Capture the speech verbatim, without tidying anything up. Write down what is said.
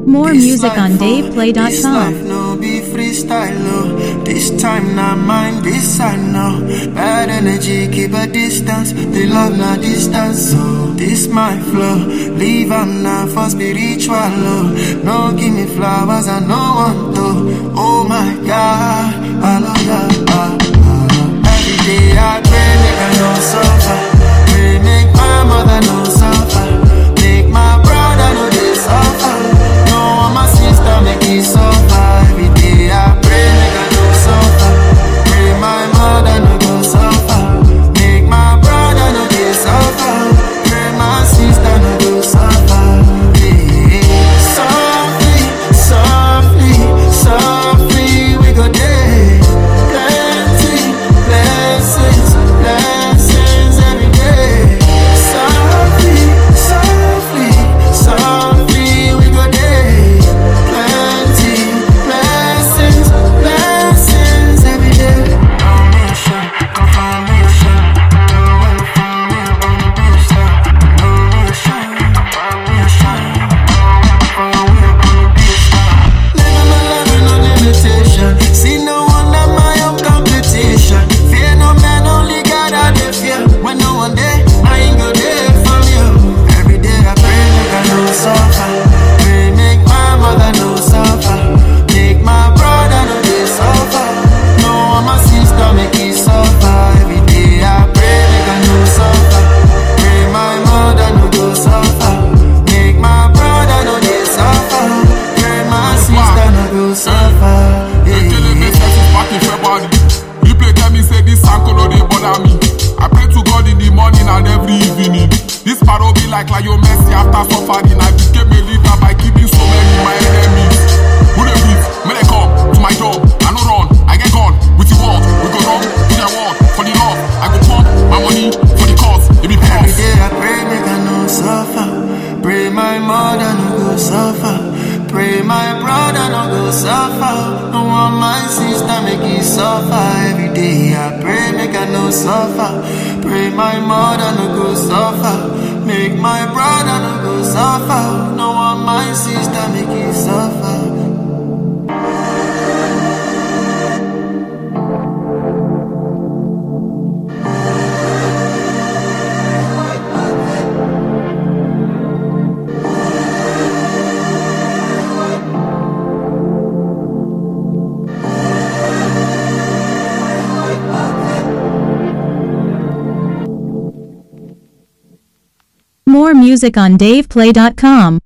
More This music life, on oh, Dave Play dot This com. life no be freestyle, oh. This time not mine, this I know. Bad energy, keep a distance. The love not distance, so this my flow. Leave am now for spiritual, oh. No give me flowers, I no want to. Oh my God, I love ya. Ah, ah. Every day I pray, make I no suffer. Pray make my mother no suffer. Make my brother no dey suffer. No want my sister make it suffer. Every day I pray make I no suffer. Pray my mother no go suffer. Make my brother no dey suffer. Pray my sister no go suffer. Hey, softly, softly, softly we go there. Plenty blessings, blessings every day. Softly, softly, softly we go there. Plenty blessings, blessings every day. Confirmation, confirmation. No way for me, I'm gonna be a star. No nation, confirmation. No way for me, I'm gonna be a star. Living my life with no limitation. See no one at my own competition. Fear no man, only God I dey fear. When no one there, I ain't go there for you. Every day I pray make I no suffer. Pray make my mother no suffer. Make my brother no dey suffer. No one my sister make it suffer. Every day I pray make I no suffer. Pray my mother no go suffer. Make my brother no dey suffer. Pray my sister no go suffer. They killing me since it's back in February. People tell me say this uncle no dey bother me. I pray to God in the morning and every evening. This paro be like Lionel Messi after suffering. I became a leader by keeping so many my enemies. Who they beat? May they come to my job. I no run, I get gone. With the world, we go run to their world. For the love, I go pump my money for the cause. It be Every pause. day I pray make I no suffer. Pray my mother no go suffer. Pray my brother no go suffer. No want my sister make it suffer. Every day I pray make I no suffer. Pray my mother no go suffer. Make my brother no go suffer. No want my sister make it suffer. More music on Dave Play dot com.